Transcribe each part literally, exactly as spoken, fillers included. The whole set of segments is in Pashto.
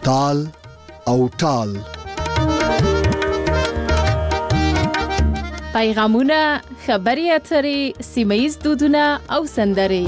تال او ټال. پیغامونه، خبري اترې، سیمه‌ییز دودونه او سندرې.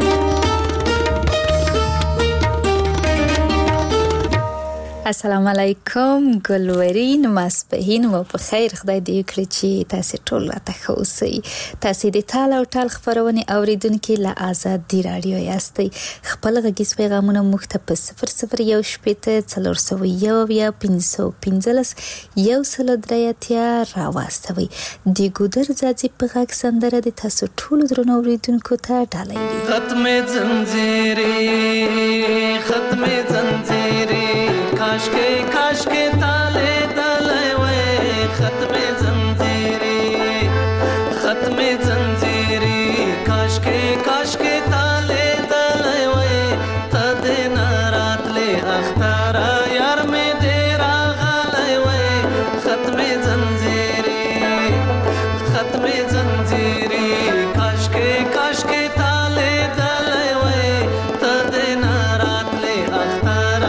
السلام علیکم ګلورین، ماسپهین مو په خیر. خدای دې وکړي چې تاسو ټول راته ښه اوسئ. تاسو د تال او ټال خبرونه اوریدونکو له آزادي رادیو یاستئ. خپل غږیز پیغامونه موږ ته په صفر صفر یو شپېته څلور سوه یو اویا پنځه سوه پنځلس یو سل درې اتیا راواستوئ. د ګودر ځاځي په غږ سندره د تاسو ټول درنو اوریدونکو ته ډالۍ وي. ختم زنجیرې ختم زنجیرې کاش کے کاش کے تالے دلائے وے ختم زنجیرے ختم زنجیرے کاش کے کاش کے تالے دلائے وے تد نارات لے اختارا یار میں دیرا غالے وے ختم زنجیرے ختم زنجیرے کاش کے کاش کے تالے دلائے وے تد نارات لے اختارا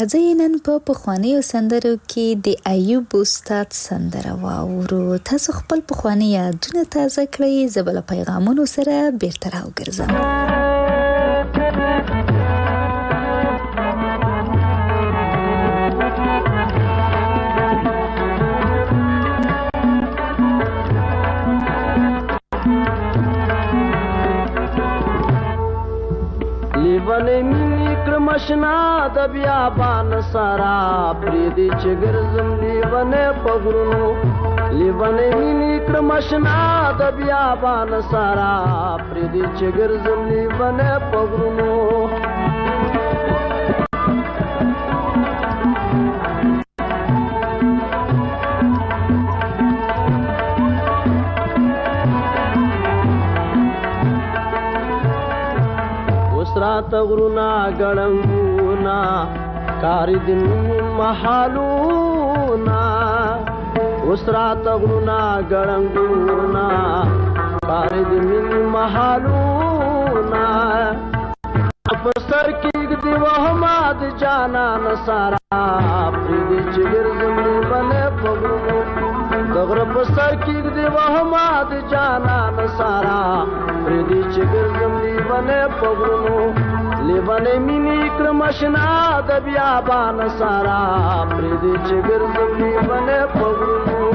راځئ نن په پخوانیو سندرو کې د ایوب استاد سندره واورو. تاسو خپل پخوانی یادونه تازه کړئ، زه به له پیغامونو سره بیرته راوګرځم. لیوانه مینی کرمشنا د بیابان سارا پریدی چګرزم لیوانه پغرونو. لیوانه مینی کرمشنا د بیابان سارا پریدی چګرزم لیوانه پغرونو. تغرونا گڑنگونا کاری دن محالونا. اسرا تغرونا گڑنگونا کاری دن محالونا. افسر کی دی وحماد جانا نصارا پریدی چگر زمین بنے پگرونو. دغرب سر کی دی وحماد جانا نصارا پریدی چگر زمین بنے پگرونو. لیوانه مینی کرمشنا د بیابان سارا پریدی چگر زمین بنے پگرونو.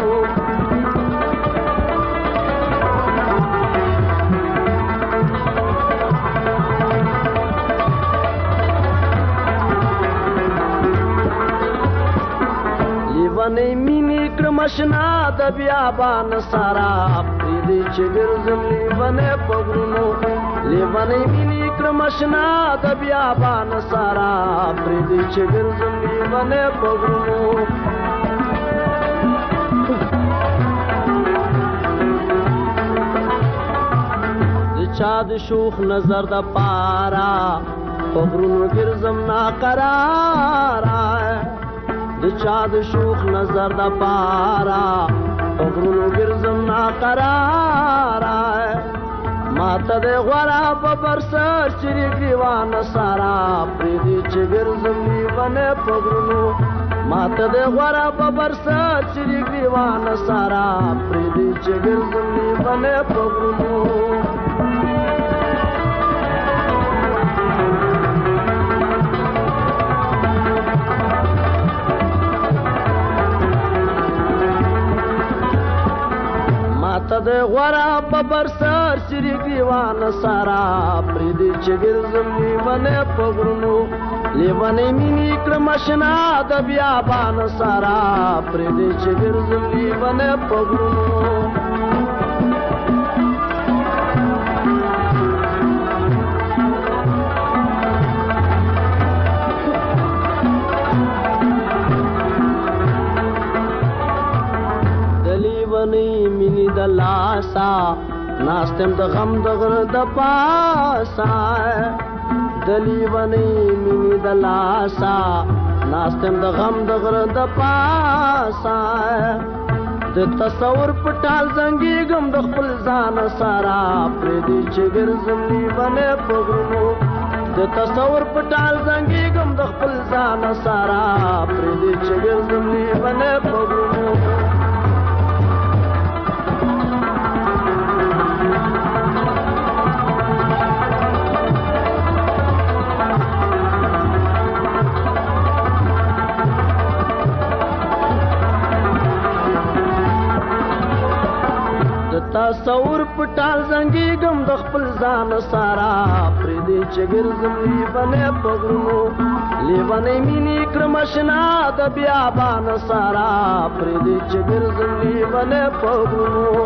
لیوانه مینی کرمشنا د بیابان سارا پریدی چگر زمین بنے پگرونو. لیوانه مینی کرمشنا د بیابان سارا پریدی چگر زمین بنے پگرونو. د چا د شوخ نظر د پارا پگرونو گرزم ناقرارا. د چا د شوخ نظر د پارا پگرونو گرزم ناقرارا. ماتا دے غورا ببر سر چری گریوان سارا پریدی چگر زمین بنے پگرونو. ماتا دے غورا ببر سر چری گریوان سارا پریدی چگر زمین بنے پگرونو. ماتا دے غورا ببر سر چری گریوان سارا پریدی چگر زمین بنے پگرونو. لیوانه مینی کرمشنا د بیابان سارا پریدی چگر زمین بنے پگرونو. مینی د لاسا ناستم د غم د غر د پاسا. دلی ونی مینی د لاسا ناستم د غم د غر د پاسا. د تصور پټال زنګي غم د خپل ځان سارا پریدی چگر زمین بنے پگرونو. د تصور پټال زنګي غم د خپل ځان سارا پریدی چگر زمین بنے پگرونو. تصور پټال زنګي غم د خپل ځان سارا پریدی چگر زمین بنے پگرونو. لیوانه مینی کرمشنا د بیابان سارا پریدی چگر زمین بنے پگرونو.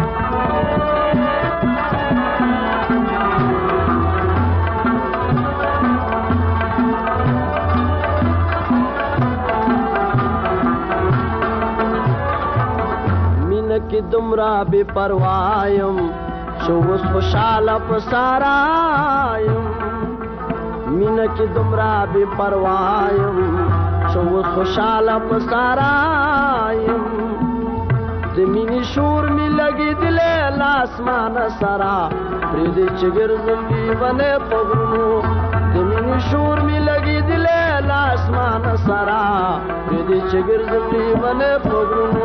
کی دمرا بے پروایم شوس خوشاله پسارایم. مینا کی دمرا بے پروایم شوس خوشاله پسارایم. د مینی شور می لګی دلې لاسمان سرا پریدی چگر زمین بنے پگرونو. د مینی شور می لګی دلې لا اسمان سرا دې چې ګرځي ونه پګرونو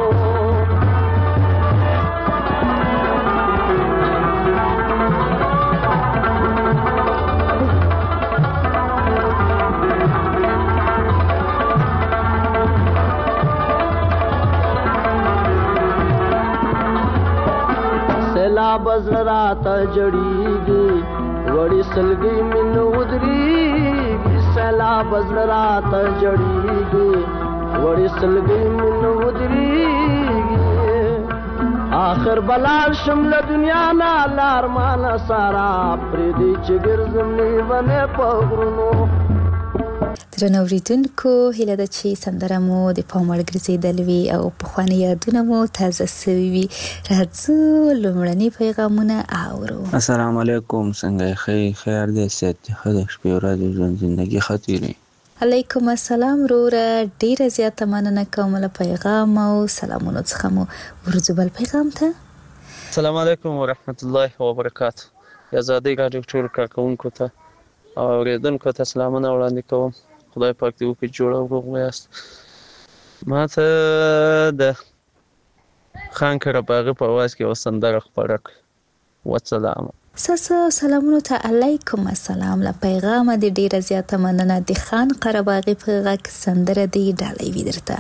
سیلاب زرات جړیږي وړي سلګي من ودريږي سیلاب زرات جړیږي وړي سلګي من ودريږي آخر بلال شمل دنیا نا لارمان سارا پرې دې چې ګرځم نیونه پغرونو درنو اوریدونکو هیله ده چې سندره مو د پام وړ ګرځېدلې وي او پخواني یادونه مو تازه سوي وي. راځو لومړني پیغامونه اورو. السلام علیکم، څنګه یې؟ ښه خیر دی، صحت دی ښه دی، شپې ورځې ژوند زندګي ښه تېرې. علیکم السلام وروره، ډیره زیاته مننه کوم له پیغام او سلامونو څخه مو ورځو بل پیغام ته. السلام علیکم ورحمت الله وبرکاته. آزادۍ راډیو ټول کارکوونکو ته او اورېدونکو ته سلامونه وړاندې کوم. خدای پاک دې وکړي جوړ او روغ ویاست. ما ته د خان قرهباغي په اواز کې یوه سندره خپره کړه. وسلام. ستاسو سلامونو ته علیکم السلام. له پیغامه دې ډیره زیاته مننه. د خان قرهباغي په غږ سندره دې ډالۍ وي درته.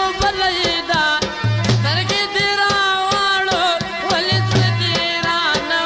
Rana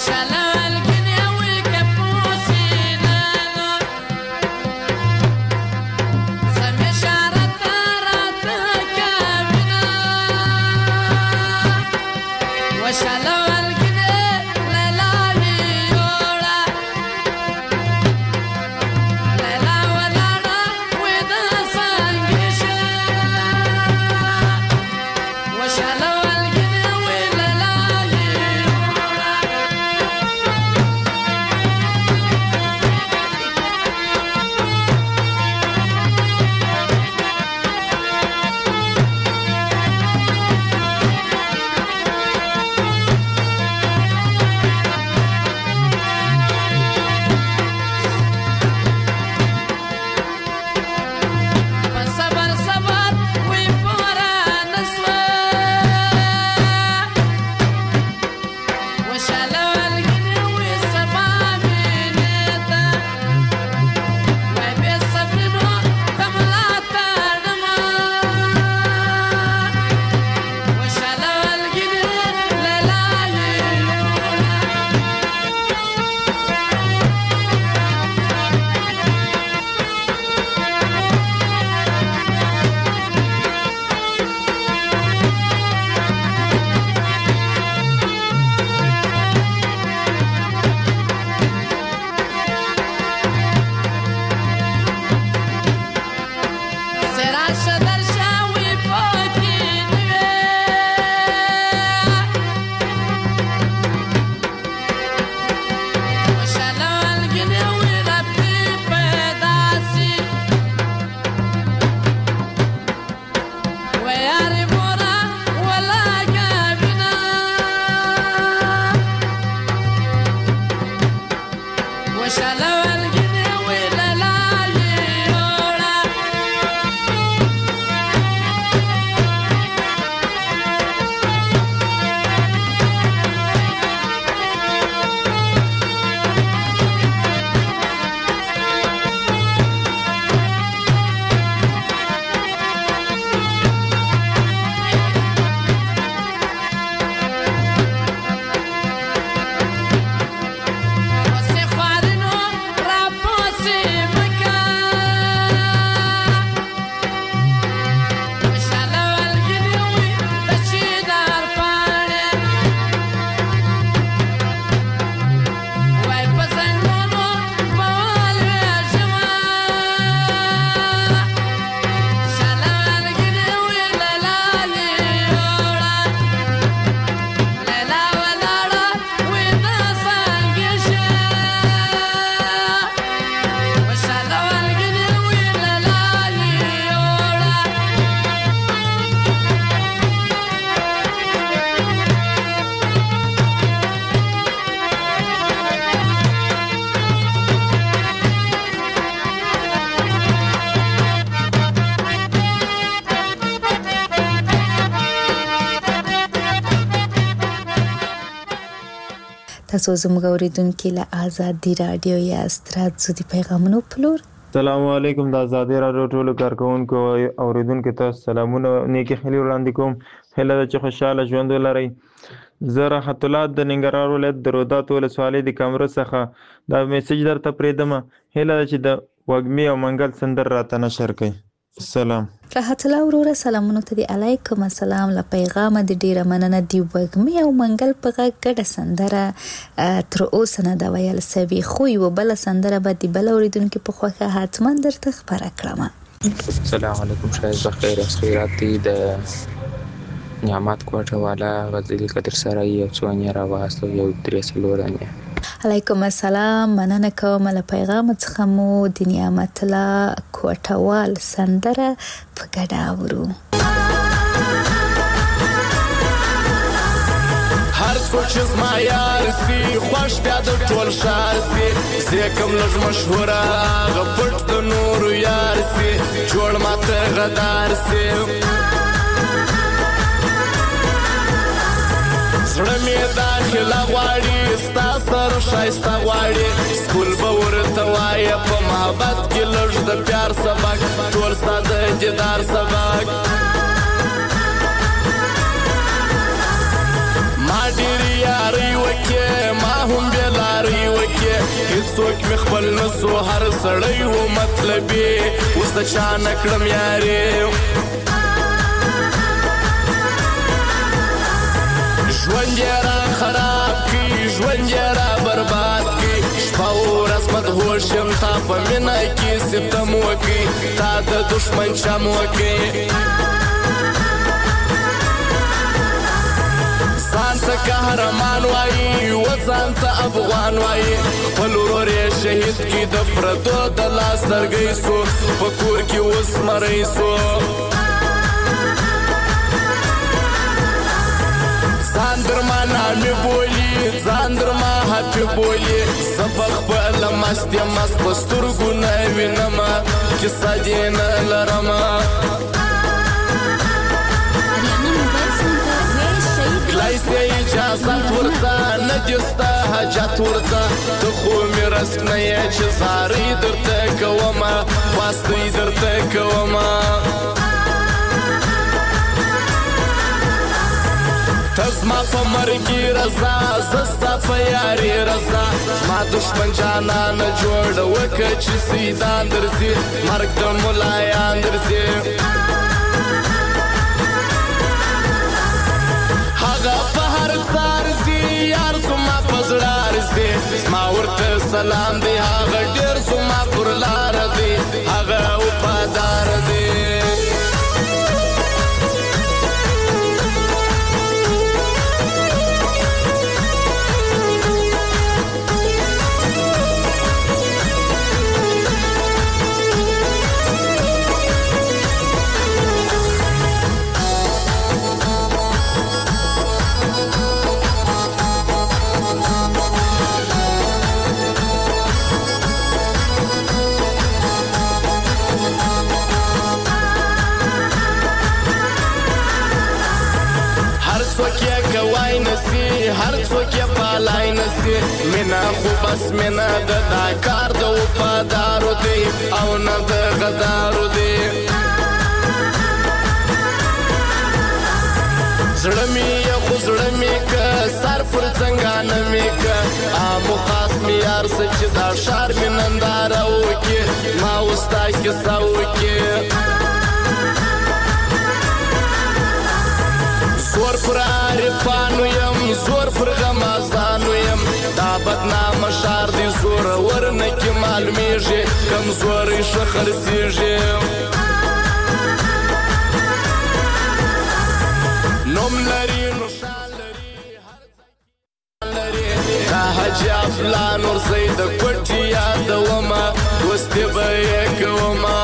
تاسو زموږ اوریدونکو له آزادي رادیو یاست. راځو د پیغامونو په لور. السلام علیکم د آزادي رادیو ټولو کارکونکو او اوریدونکو ته سلامونه نیکی خیلی وړاندې کوم. هیله ده چې خوشاله ژوند ولرئ. زه راحت الله د ننګرهار ولایت د رودات ولسوالۍ د کمره څخه دا میسج درته پرېږدم. هیله ده چې د وږمې او منګل سندر راته نشر کړئ. سلام. راحت الله وروره سلامونه ته دی. علیکم السلام. له پیغامه د ډیره مننه. دی وږمې او منګل په غږ ګډه سندره تر اوسه نه ده ویل سوي، خو یوه بله سندره به د بل اوریدونکي په خوښه حتما درته خپره کړم. السلام علیکم. ښایست بخیر از خیرات دی د نعمت کوټه والا غزلی قدر سره یو څوانیه راواستو یو درې څلورانیه. علیکم السلام. مننه کوم له پیغام څخه مو د نعمت الله کوټوال سندره په ګډه اورو. هر څوک چې زما یار سي خوش بیا د ټول ښار سي، زه کوم لږ مشهوره هغه پټ د نورو یار سي، جوړ ماته غدار سي. زړه مې داخله غواړي ستا سره ښایسته غواړي، سکول به ورته وایه په محبت کې لږ د پیار سبق، ټول ستا د دیدار سبق. ما ډېرې یارۍ وکړې ما هم څوک مې خپل نسو هر سړی و مطلبي اوس د چا نه کړم یارې ژوند یې را خراب کړي ژوند یې را برباد کړي شپه ورځ مدهوش یم تا په مینه کې ستم وکړي تا د دښمن چم وکړي ځان ته قهرمان وایي و ځان ته افغان وایي خپل ورور یې شهید کړي د پردو د لاس درګۍ سو په کور کې اوس مری سو ځان درما نامې بولي ځان درما هپې بولي زه په خپله مست یم مست په سترګو نه وینمه کیسه دې نه لرمه کلای سې اجازت ورځه نه دې ستا حاجت ورځه ته خو مې رسک نه یې چې زارۍ درته کومه خواستۍ درته کومه ته زما په مرګي رضا زه ستا په یاري رضا زما دښمن جانانه جوړه وکړه چې سیدان درځي مرګ د ملایان درځي هغه په هر ځار ځي یار زما په زړه ارځي زما ورته سلام دی هغه ډېر زما پر لاره دی هغه وفادار دی هر څوک یې پالای نسي مینا خو بس مینا د دا کار د وفادارو دی او نه د غدارو دی زړه مې یې خو زړه مې که سر پر څنګانه مې که آمو خاص مې یار څه چې دا ښار مې ننداره وکړي ما اوس تا کیسه وکړي زور پر عارفانو یم زور پر غمازانو یم دا بدنامه ښار دی زورور نه کې معلومیږي کمزوری ښه خرڅیږي نوم لري نو شان لري دا حاجي افلان ورځئ د کوټې یادومه اوس دې به یې کومه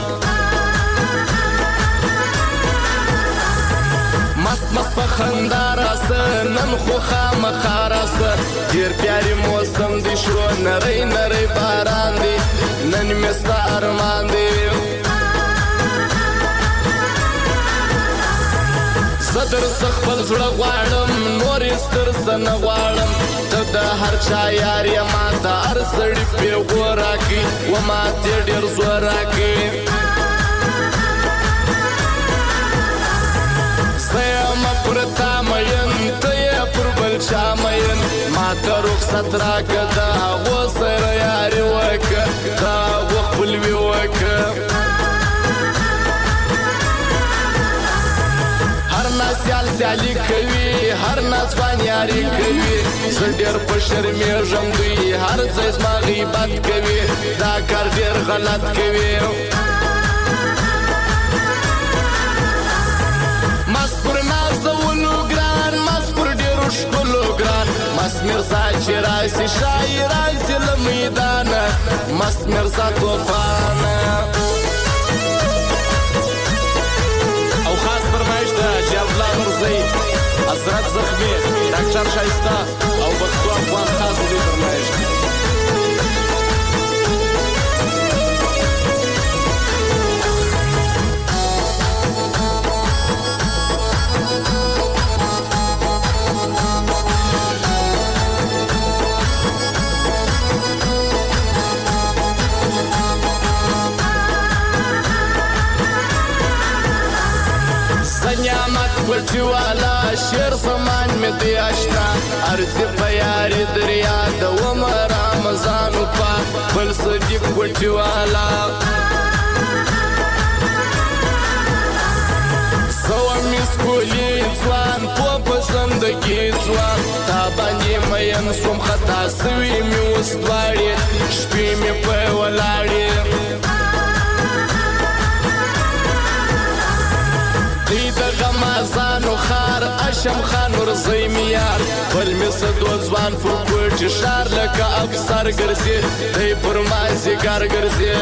مست مست په خندا راسه نن خو خامخا راسه ډېر پیاري موسم دی شروع نری نری باران دی نن مې ستا ارمان دی زه در څه خپل زړه غواړم نور یې ستر څه نه غواړم ته د هر چا یار یې ما د هر سړي پیغور راکړي و ما تې ډېر زور راکړي زه یم پر تا مین ته یې پر بل چا مین ما ته رخصت راکړه د هغو سره یاري وکړه د هغو خپلوي وکړه هر ناسیال سیالي کوي هر ناځوان یاري کوي زه ډېر په شرمېږم دوی هر ځای زما غیبت کوي دا کار ډېر غلط کوي مست پر نازولو ګران مست پر ډېرو ښکلو ګران مست مرزا چې راسي شایي راسي له میدانه مست مرزا توفانه او خاص فرمایش د حاجي افلان ورځئ حضرت زخمي ډاکټر شایسته او پښتو افغان خاص دې فرمایش پټي والا شیر زمان مې دی آشنا ارزي په یاري دریا د ومه رمضان په کوټي والا زه مې سکولي ځوان په پسندګي ځوان تا باندې مین سوم خطا سوي مې اوس دواړې شپې مې په ولاړې دی د غمازانو خار اشم خان ورځی مې یار بل مې سدو ځوان پر کوټي ښار لکه افسر ګرځي دی پر مازدیګر ګرځي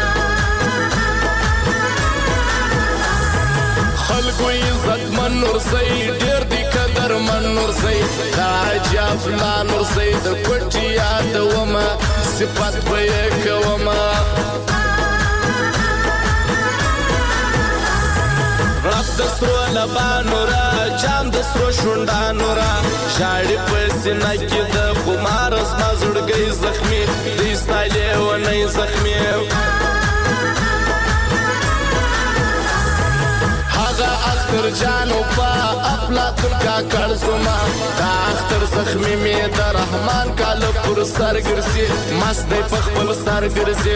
خلقو عزت من نورسي ډېر دی قدر من نورسي دا عجب لا نورسي د کوټي یادومه صفت به یې کومه رب د سرو لبانو را جام د سرو شونډانو را ژاړي په سینه کې د خمار زما زړګی زخمي دی ستا لیونی زخمي هغه اختر جانو پا افلاطون کاکړ زما دا اختر زخمي مې د رحمان کاله پر سر ګرځي مست دی په خپل سر ګرځي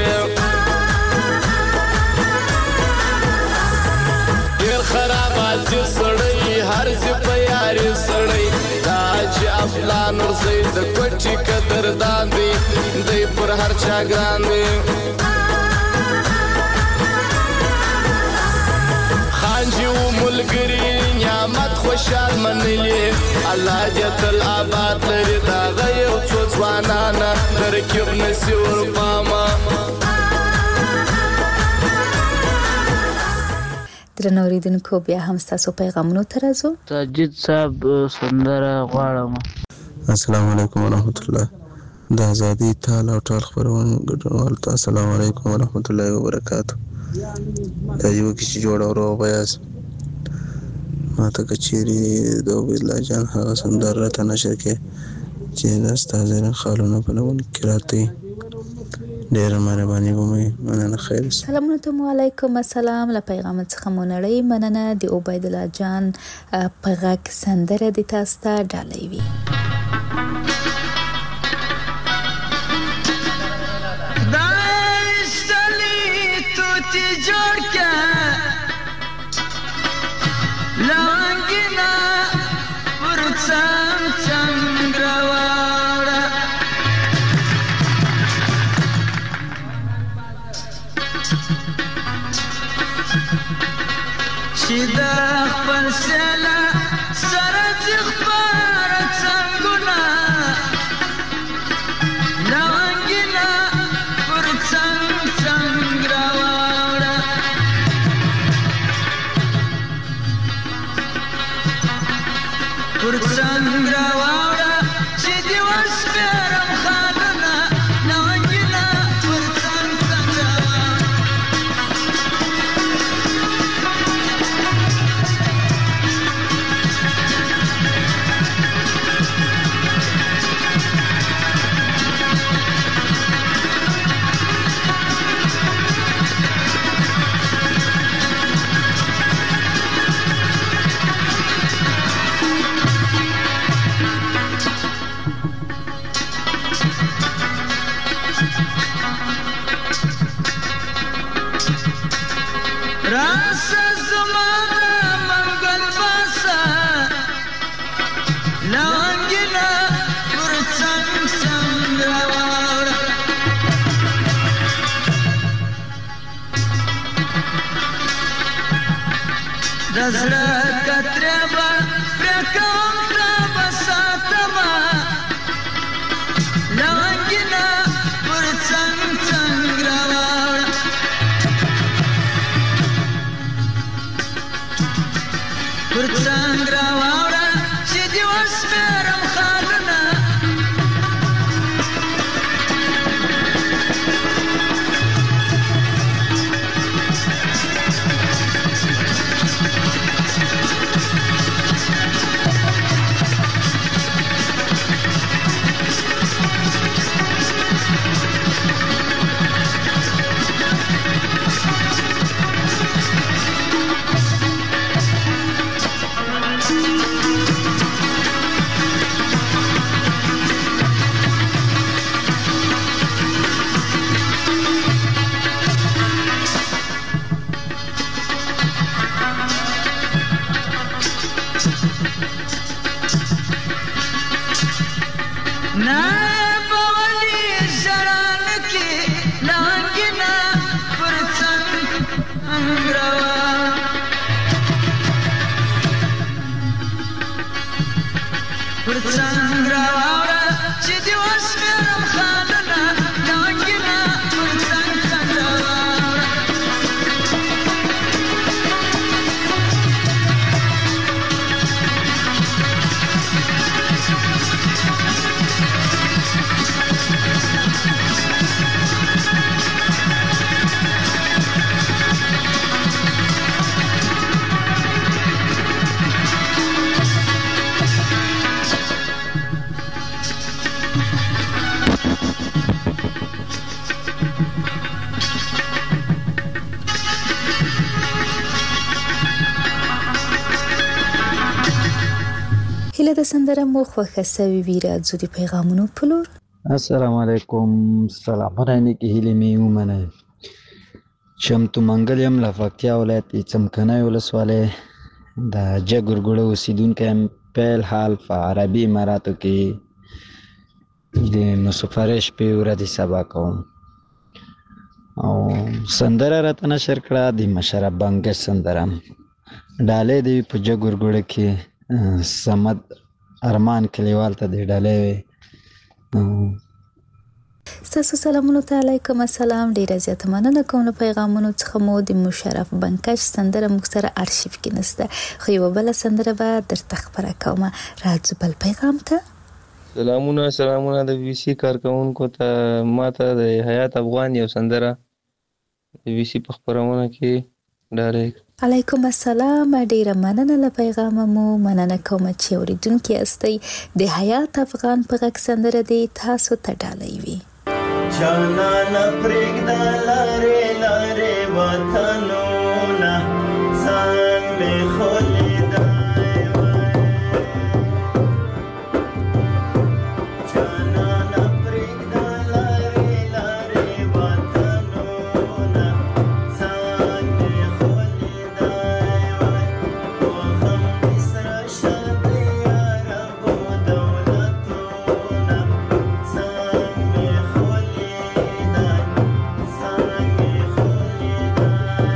ډېر خرابات دي سړی هر ځي په یاري سړی دا چې افلان ورځي د کوټي قدردان دی دی پر هر چا ګران دی خانجي و ملګري نعمت خوشحال منلي الله دې تل آباد لري دا هغه یو څو ځوانانه ترکیب نسي ورپامه درنو اوریدونکو بیا هم ستاسو پیغامونو ته راځو ساجد صاحب سندره غواړم السلام علیکم ورحمت الله د ازادي تال او ټال خبرونه ګډونوالو ته السلام علیکم ورحمت الله وبرکاتو دا یو کیسه جوړ او بیاس ما ته کچيري د ویلا جان هغه سندره ته نشر کې چې د استادانو خالونه په نوم کې راته ډېر مهرباني کوم مننه خیر سلام علیکم السلام له پیغام څخه مونړی مننه د عبید الله جان په غږ سندره د تاسو ته ډالۍ وي شیدا خپل سلا سره ځخبار څنګهونه نوانګینا پر څنګ څنګ راوړه پر څنګ راوړه چې دی وسپرم خالنا نوانګینا پر څنګ څنګ Dazra katreba prekom traba satama Lawangina pur chang chang rawala Pur chang rawala Chidi wasmeram khalana نائب ولی زران کی لانگنا پرڅنګ روا پرڅنګ روا چې دی وسمرم خالنا لانگنا پرڅنګ روا هله د سندره مو خوښه سوي وي راځو د پیغامونو په لور. السلام علیکم. سلامونه نیکې هیلې مې ومنئ. چمتو منګل یم له پکتیا ولایت څمکنیو ولسوالۍ د جګورګوړه اوسېدونکی یم. پیل حال په عربي اماراتو کې د مسافرۍ شپې ورځې سبا کوم او سندره راته نشر کړه د مشرف بنګش سندره. ډالۍ دی په جګورګوړه کې سمد ارمان کلیوال ته دی ډالۍ وي. ستاسو سلامونو ته علیکم السلام. ډیره زیاته مننه کوم له پیغامونو څخه مو د مشرف بنکش سندره موږ سره ارشیف کې نسته خو یوه بله سندره به درته خپره کومه. راځو بل پیغام ته. سلامونه سلامونه د بي بي سي کارکوونکو ته. ما ته د حیات افغان یو سندره د بي بي سي په خپرونه کې ډالۍ. علیکم السلام. ډیره مننه له پیغامه مو. مننه کوم چې اوریدونکي یاستئ. د حیات افغان په غږ سندره دی تاسو ته ډالۍ وي. جانانه پرېږده لارې لارې وطنونه ځان مې خولیدای وای. جانانه پرېږده لارې لارې وطنونه ځان مې خولیدای وای. وخم دې سره شه د یاربو دولتونه ځان مې خولیدای ځان مې خولیدای.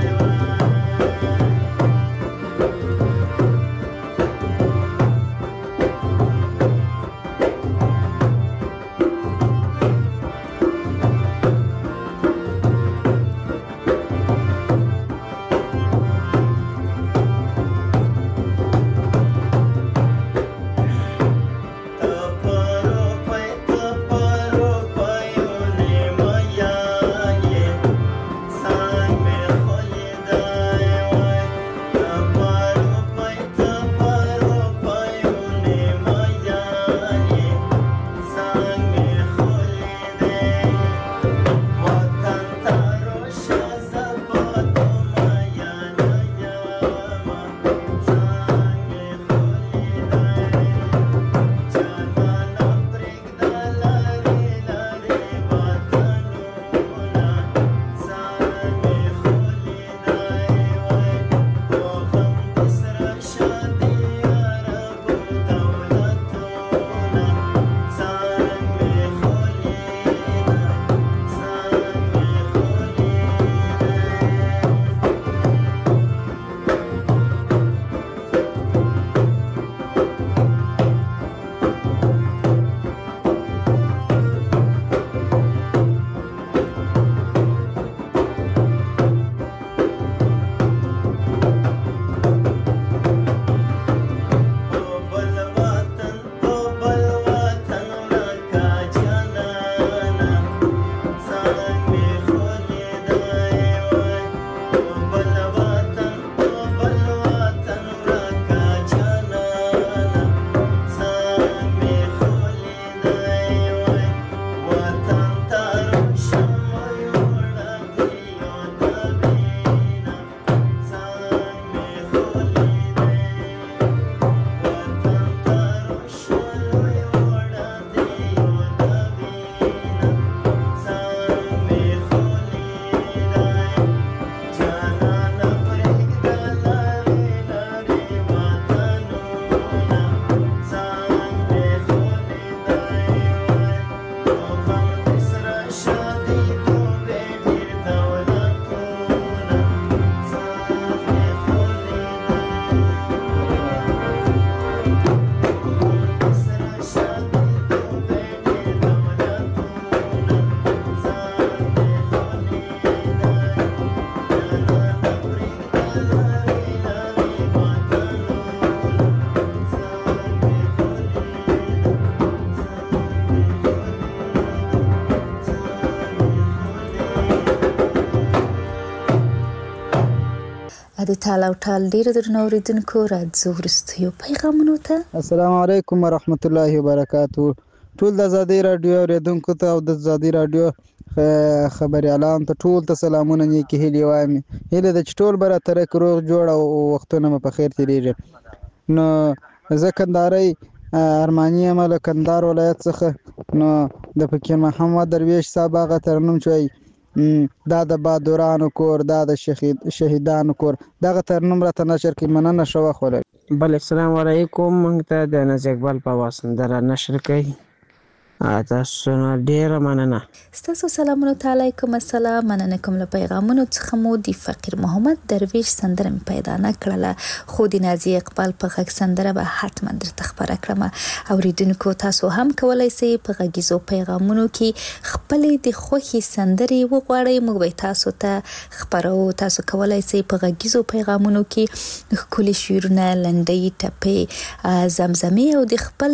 د ټال او ټال ډیرو درنو اوریدونکو راځو وروستیو پیغامونو ته. السلام علیکم ورحمت الله وبرکاتو. ټول د ازادي رادیو اوریدونکو ته او د ازادي رادیو خبريالانو ته ټول ته سلامونه نیکی هیلې وایم. هیله د ټول بر تر روغ جوړ او وختونه په خیر تیریږي. نو زه کندهاري ارماني یم له کندهار ولایت څخه. نو د فقیر محمد درویش صاحب هغه ترنم چوي دا د بادورانو کور، دا د شهیدانو کور، دغه ترنم راته نشر کې مننه شو خوره. بل السلام علیکم. موږ ته د ناز اقبال په واسندره نشر کوي. تاسو نه ډیره مننه. ستاسو سلامونه ته علیکم السلام. مننه کوم له پیغامونو څخه مو د فقیر محمد درویش سندره پیدا نه کړله، خو د نازي اقبال په غږ سندره به حتما درته خبره کړم. اوریدونکو تاسو هم کولای شئ په غږیزو پیغامونو کې خپل د خوښي سندري وغواړئ، موږ به تاسو ته خبرو. تاسو کولای شئ په غږیزو پیغامونو کې خپل شعرونه، لنډۍ، ټپې، زمزمې او د خپل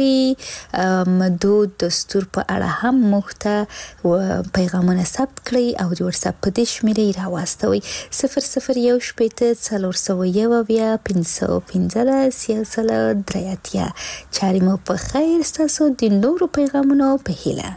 کلی مدود دستور په اړه هم مخته پیغامونه ثبت کړئ او د واتس اپ په دې شمیرې راواستوئ صفر صفر یو شپېته څلور سوه یو اویا پنځه سوه پنځلس یو سل درې اتیا. چارې مو په خیر. ستاسو د نورو پیغامونو په هیله.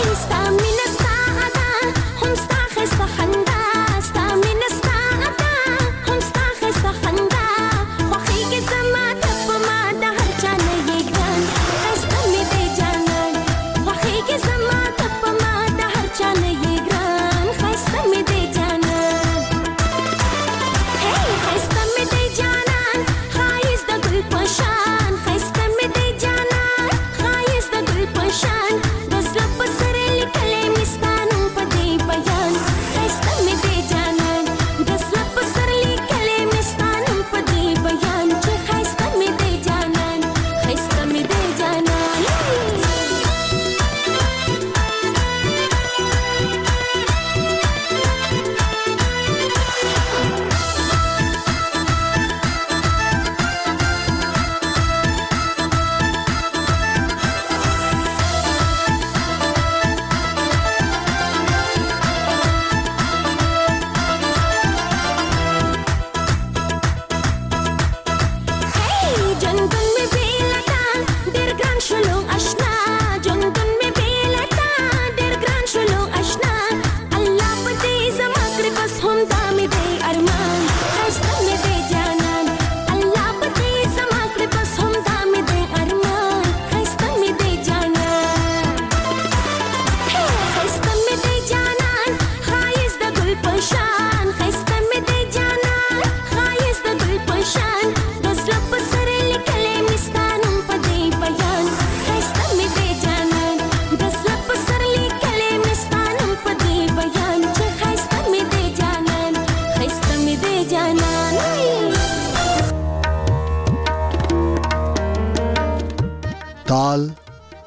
Stamina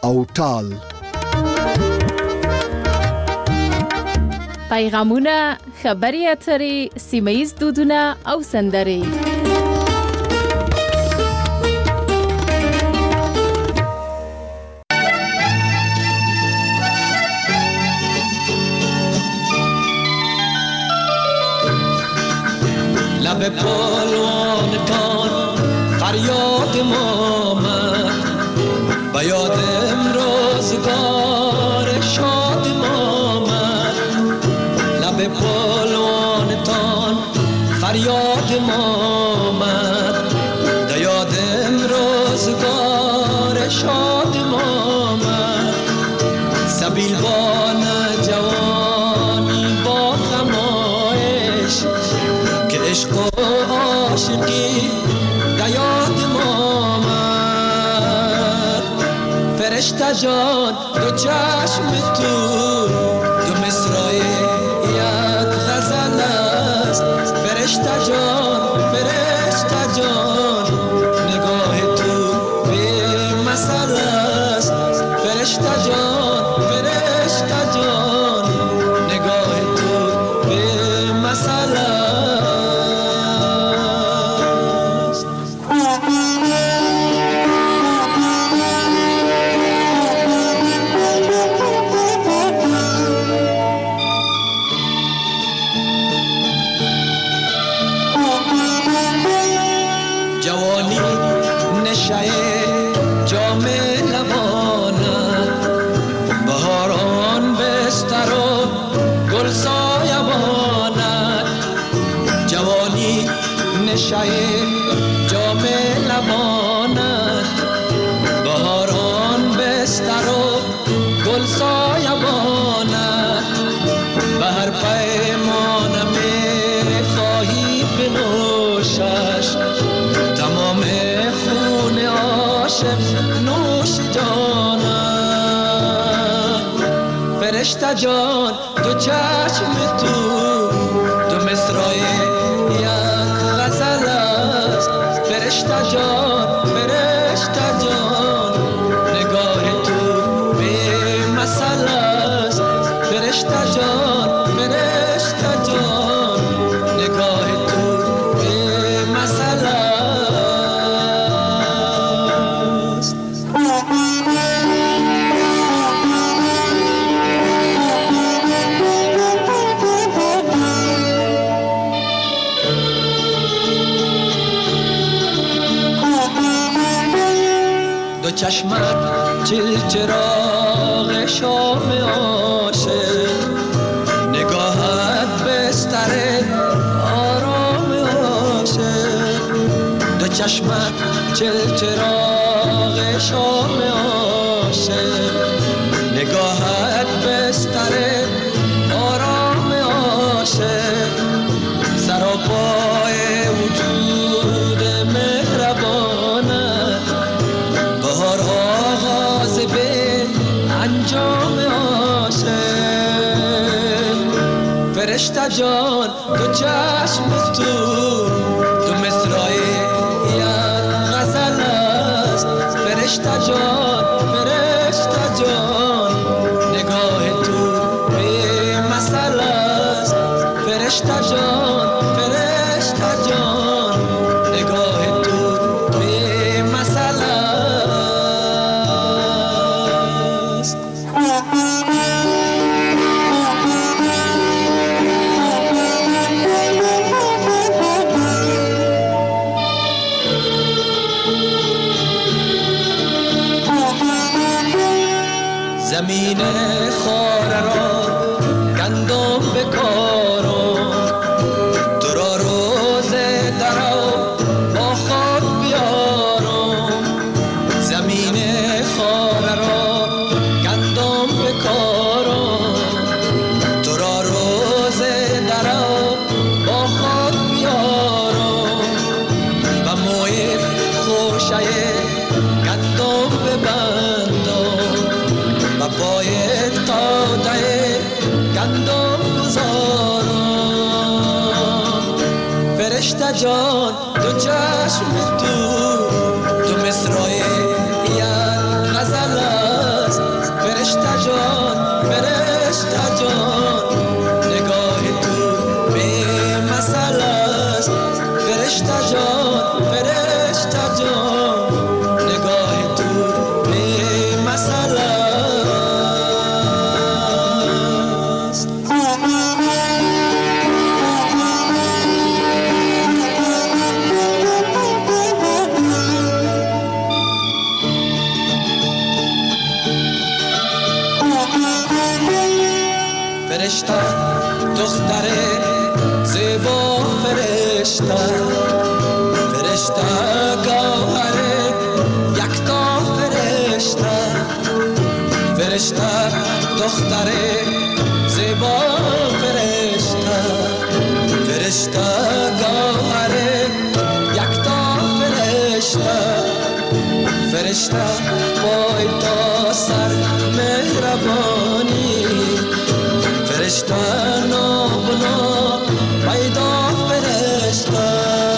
اوتال. پیغامونه، خبري اترې، سیمه‌ییز دودونه او سندرې. لب پالوانتان فریاد ما آمد، به یاد امروزگار شاد ما آمد. لب پالوانتان فریاد ما آمد، به یاد امروزگار شاد ما آمد. سبیل بان جوانی با غمایش که عشق و عاشقی در یاد ما آمد. فرشته جان دو چشم تو دو مصرای یک غزل است. فرشته جان فرشته جان نگاه تو به مثل است. فرشته جان فرشته جان نگاه تو به مثل است. جوانی نشه جام لبانت، بهاران بستر و گل سایبانت. جوانی نشه جام لبانت، بهاران بستر و گل سایبانت. به هر پیمانم خواهی بنوشش، تمام خون عاشق نوش جانم. فرشته جان دو چشم تو دو مصرای یک غزل است. فرشته جان فرشته جان نگاه تو به مثل است. فرشته جان فرشته جان نگاه تو به مثل است. دو چشمت چل چراغ شام عاشق، نگاهت بستر آرام عاشق. دو چشمت چل چراغ شام عاشق، نگاهت بستر آرام عاشق. سراپای وجود مهربانت، بهار آغاز به انجام عاشق. فرشته جان دو چشم تو دو مصرای یک غزل است. فرشته جان فرشته جان نگاه تو به مثل است. فرشته جان فرشته جان نگاه تو به مثل است. زمین خاره را گندم بکارم، تو را روز درو با خود بیارم. زمین خاره را گندم بکارم، تو را روز درو با خود بیارم. و موی خوشه گندم ببندم، و پای تاده گندم گذارم. فرشته جان دو چشم تو دو مصرای یک غزل است. دختر زیبا فرشته فرشته گوهر یکتا فرشته فرشته دختر زیبا فرشته فرشته گوهر یکتا فرشته فرشته پای تا سر مهربانی فرشته نابنا پیدا فرشته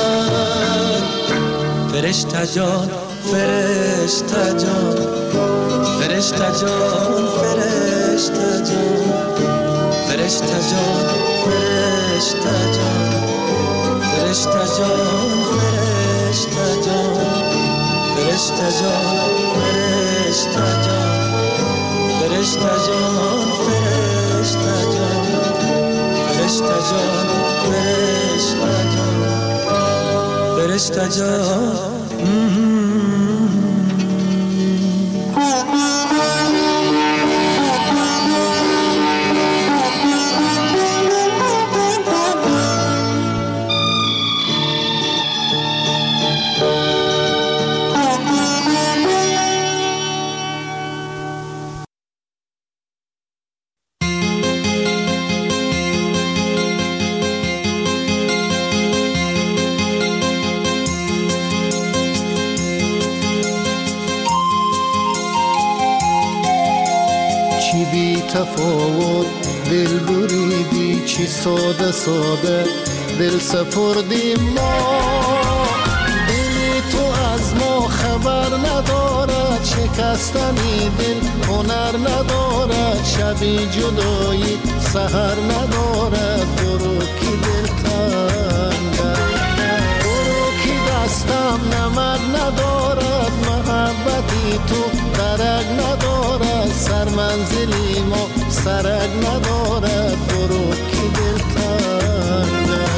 فرشته جان فرشته جان فرشته جان فرشته جان فرشته جان فرشته جان فرشته جان فرشته جان فرشته جان فرشته جان فرشته جان فرشته جان فرشته جان فرشته جان فرشته جان تفاوت دل بریدی چی ساده ساده دل سپردیم ما دلی تو از ما خبر ندارد شکستنی دل هنر ندارد شبی جدایی سحر ندارد برو کی دل تنگه برو کی دستم نمک ندارد محبتی تو درک ندارد سر منزلی ما سرک ندارد برو کی دل تنگه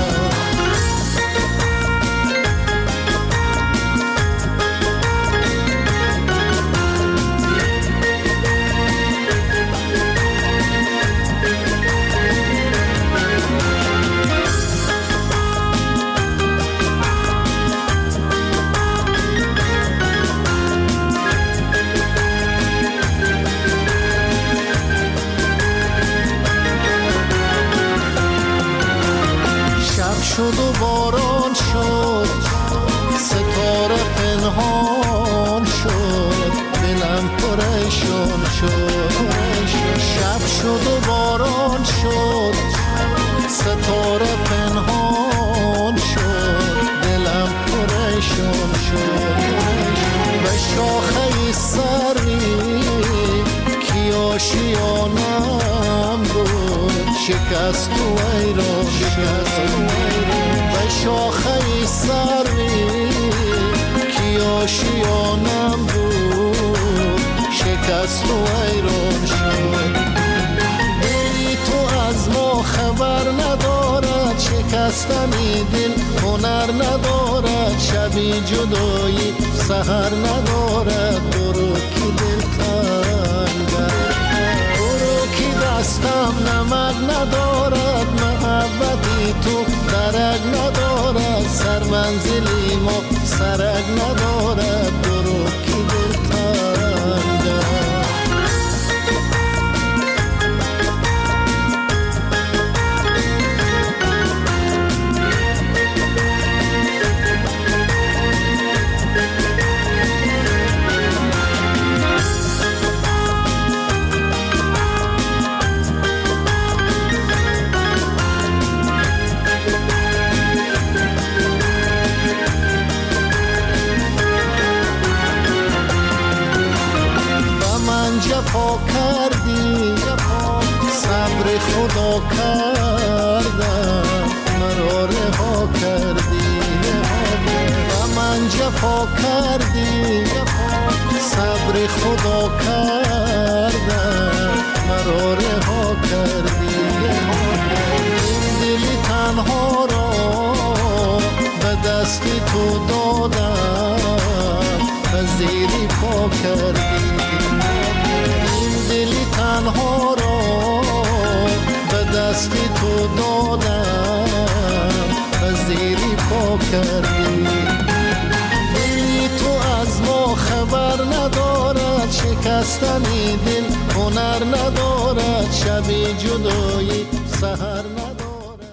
شد و باران شد ستاره پنهان شد دلم پریشان شد شب شد و باران شد ستاره پنهان شد دلم پریشان شد به شاخه سری کی آشیانم بود شکست و ایران شکست به شاخه سری کی آشیانم بود شکست و ایران شد دلی تو از ما خبر ندارد شکستنی دل هنر ندارد شبی جدایی سحر ندارد برو کی دل تنگه برو کی دستم نمک ندارد محبتی تو درک ندارد سر منزلی ما سرک ندارد برو کی دل تنگه جفا کردی صبر خدا کردم مرا رها کردی و من جفا کردی صبر خدا کردم مرا رها کردی این دلی تنها را به دستی تو دادم و زیری پا کردی دلی تنها را به دستی تو دادم ها کردی. دلی تو از ما خبر ندارد، شکستن دل هنر ندارد، شب جدایی سحر ندارد.